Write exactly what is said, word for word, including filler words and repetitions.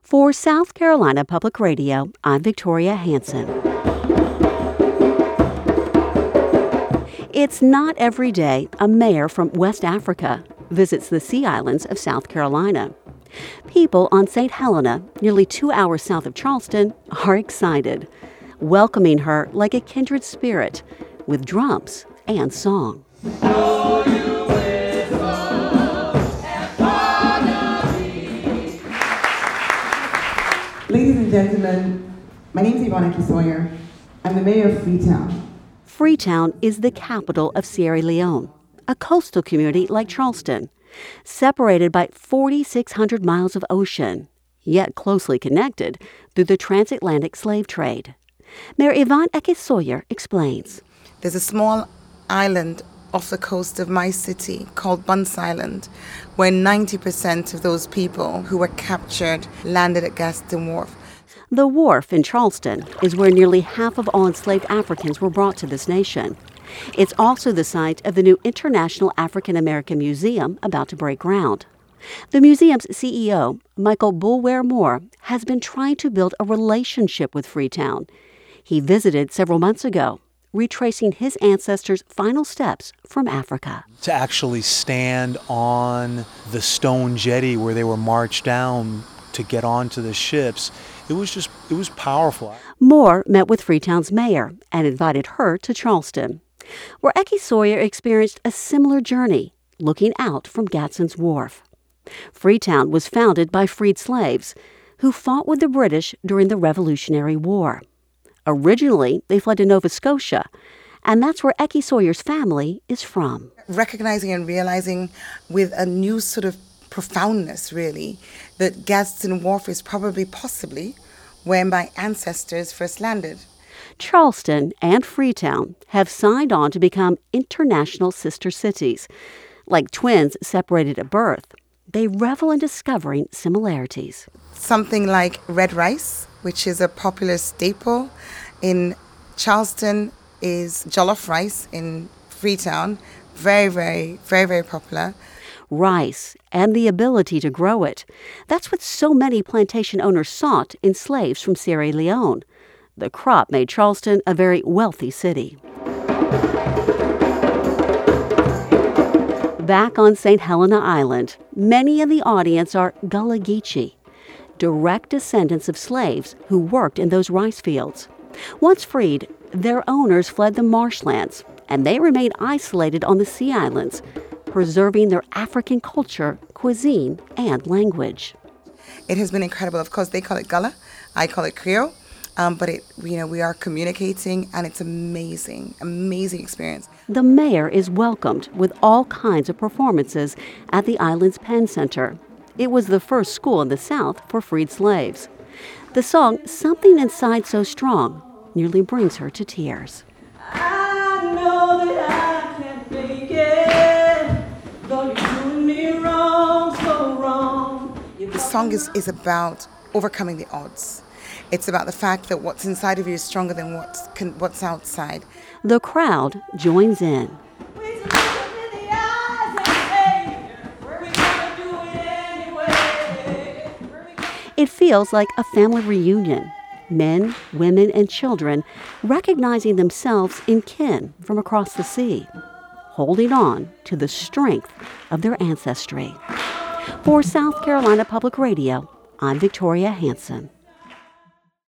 For South Carolina Public Radio, I'm Victoria Hanson. It's not every day a mayor from West Africa visits the Sea Islands of South Carolina. People on Saint Helena, nearly two hours south of Charleston, are excited, welcoming her like a kindred spirit with drums and song. Ladies and gentlemen, my name is Yvonne Aki-Sawyer. I'm the mayor of Freetown. Freetown is the capital of Sierra Leone, a coastal community like Charleston, separated by four thousand six hundred miles of ocean, yet closely connected through the transatlantic slave trade. Mayor Yvonne Aki-Sawyer explains. There's a small island off the coast of my city called Bunce Island, where ninety percent of those people who were captured landed at Gaston Wharf. The wharf in Charleston is where nearly half of all enslaved Africans were brought to this nation. It's also the site of the new International African American Museum about to break ground. The museum's C E O, Michael Boulware Moore, has been trying to build a relationship with Freetown. He visited several months ago, retracing his ancestors' final steps from Africa. To actually stand on the stone jetty where they were marched down to get onto the ships, it was just, it was powerful. Moore met with Freetown's mayor and invited her to Charleston, where Aki-Sawyer experienced a similar journey, looking out from Gadsden's Wharf. Freetown was founded by freed slaves who fought with the British during the Revolutionary War. Originally, they fled to Nova Scotia, and that's where Aki-Sawyer's family is from. Recognizing and realizing with a new sort of profoundness, really, that Gadsden Wharf is probably possibly where my ancestors first landed. Charleston and Freetown have signed on to become international sister cities. Like twins separated at birth, they revel in discovering similarities. Something like red rice, which is a popular staple in Charleston, is jollof rice in Freetown. Very, very, very, very popular. Rice and the ability to grow it. That's what so many plantation owners sought in slaves from Sierra Leone. The crop made Charleston a very wealthy city. Back on Saint Helena Island, many in the audience are Gullah Geechee, direct descendants of slaves who worked in those rice fields. Once freed, their owners fled the marshlands, and they remained isolated on the Sea Islands, preserving their African culture, cuisine, and language. It has been incredible. Of course, they call it Gullah. I call it Creole. Um, but it, you know, we are communicating, and it's amazing, amazing experience. The mayor is welcomed with all kinds of performances at the island's Penn Center. It was the first school in the South for freed slaves. The song "Something Inside So Strong" nearly brings her to tears. I know that I can't make it, though you're doing me wrong, so wrong. The song is, is about overcoming the odds. It's about the fact that what's inside of you is stronger than what's, can, what's outside. The crowd joins in. It feels like a family reunion. Men, women, and children recognizing themselves in kin from across the sea, holding on to the strength of their ancestry. For South Carolina Public Radio, I'm Victoria Hanson.